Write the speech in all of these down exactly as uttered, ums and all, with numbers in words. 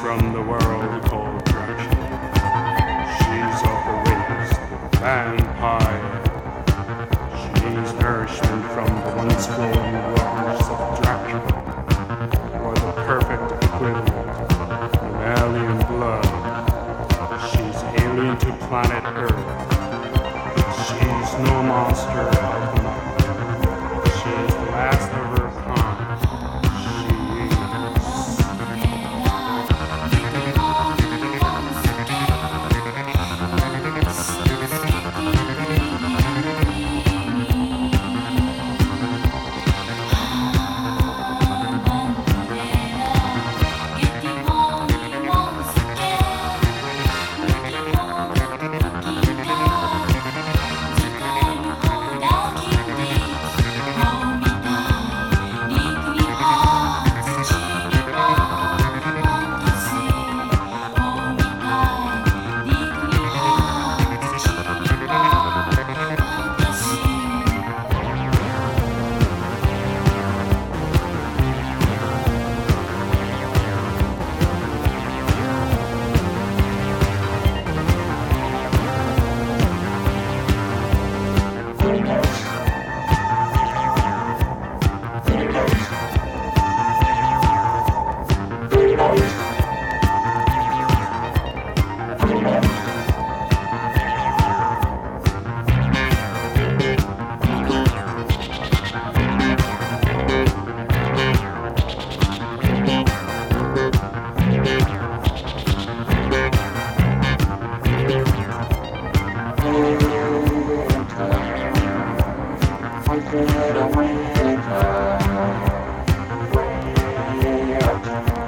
from the world called Dracula. She's of the waste, the vampire. She needs nourishment from the once flowing waters of Dracula, or the perfect equivalent of alien blood. She's alien to planet Earth. She's no monster of the night. She's the last of her kind.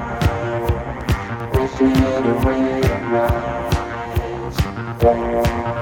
Away and rise.